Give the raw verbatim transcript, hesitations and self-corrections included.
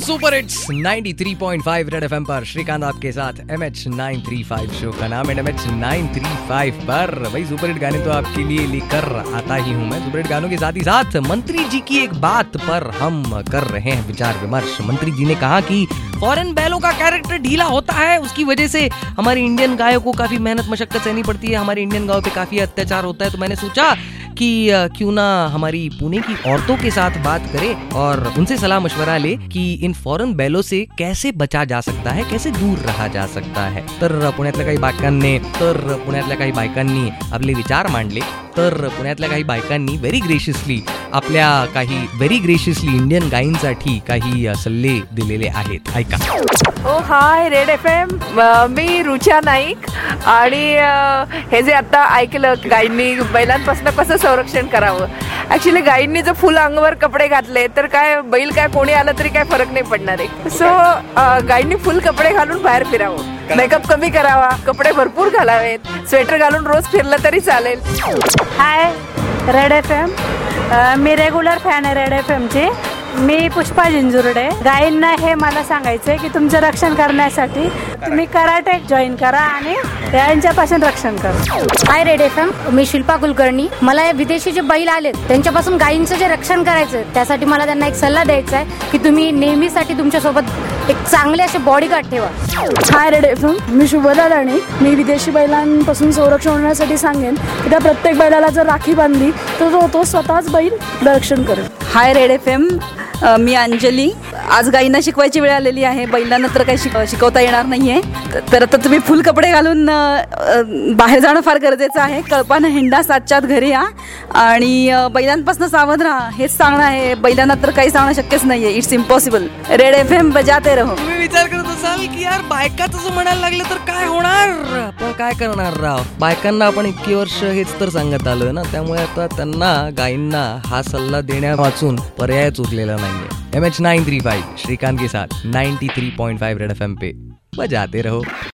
Super hits ninety three point five red FM पर श्रीकांत आपके साथ M H nine three five show का नाम है M H nine three five पर। भाई सुपर हिट गाने तो आपके लिए लेकर आता ही हूँ मैं। सुपर हिट गानों के साथ ही साथ मंत्री जी की एक बात पर हम कर रहे हैं विचार विमर्श। मंत्री जी ने कहा कि फॉरेन बैलों का कैरेक्टर ढीला होता है, उसकी वजह से हमारे इंडियन गायों को काफी मेहनत मशक्कत सहनी पड़ती है, हमारे इंडियन गायों पे काफी अत्याचार होता है। तो मैंने सोचा कि क्यों ना हमारी पुणे की औरतों के साथ बात करें और उनसे सलाह मशवरा ले कि इन फॉरेन बैलों से कैसे बचा जा सकता है, कैसे दूर रहा जा सकता है। तर पुण्यातल्या काही बायकांनी तर पुण्यातल्या काही बायकांनी आपले विचार मांडले। तर पुण्यातल्या काही बायकांनी व्हेरी ग्रेशियसली आपल्या काही व्हेरी ग्रेशियसली इंडियन गायींसाठी काही सल्ले दिलेले आहेत, ऐका। Oh hi red F M, मी रुचा नाईक आणि हे जे आता ऐकलं गायींनी बैलांपासून कसं संरक्षण करावं, ऍक्च्युली गायींनी जर फुल अंगावर कपडे घातले तर काय बैल काय कोणी आलं तरी काय फरक नाही पडणार आहे। सो गायींनी फुल कपडे घालून बाहेर फिरावं, मेकअप कमी करावा, कपडे भरपूर घालावेत, स्वेटर घालून रोज फिरलं तरी चालेल। हाय रेड एफ एम, मी रेग्युलर फॅन आहे रेड एफ एमची। मी पुष्पा जिंजुर्डे। गायींना हे मला सांगायचंय की तुमचं रक्षण करण्यासाठी तुम्ही कराटे जॉईन करा आणि यांच्यापासून रक्षण करा। हाय रेड एफ एम, मी शिल्पा कुलकर्णी। मला विदेशी जे बैल आलेत त्यांच्यापासून गायींचं जे रक्षण करायचं त्यासाठी मला त्यांना एक सल्ला द्यायचा आहे की तुम्ही नेहमीसाठी तुमच्यासोबत एक चांगले असे बॉडीगार्ड ठेवा। हाय रेड एफ एम, मी शुभदा राणे। मी विदेशी बैलांपासून संरक्षण होण्यासाठी सांगेन की त्या प्रत्येक बैलाला जर राखी बांधली तर तो, तो स्वतःच बैल रक्षण करेल। हाय रेड एफ एम, मी अंजली। आज गायींना शिकवायची वेळ आलेली आहे, बैलांना तर काही शिक शिकवता येणार नाहीये, तर आता तुम्ही फुल कपडे घालून बाहेर जाणं फार गरजेचं आहे। कळपानं हिंडा सातच्यात घरी या आणि बैलांपासून सावध राहा, हेच सांगणं आहे। बैलांना तर काही सांगणं शक्यच नाहीये, it's impossible. Red F M बजाते रहो। तुम्ही विचार करत असाल की यार बायकाचं जर म्हणायला लागलं तर काय होणार, पण काय करणार राव, बायकांना आपण इतकी वर्ष हेच तर सांगत आलोय ना, त्यामुळे आता त्यांना गायींना हा सल्ला देण्या वाचून पर्यायच उरलेला नाहीये। M H nine three five Shrikant के साथ ninety three point five red F M पे बजाते रहो।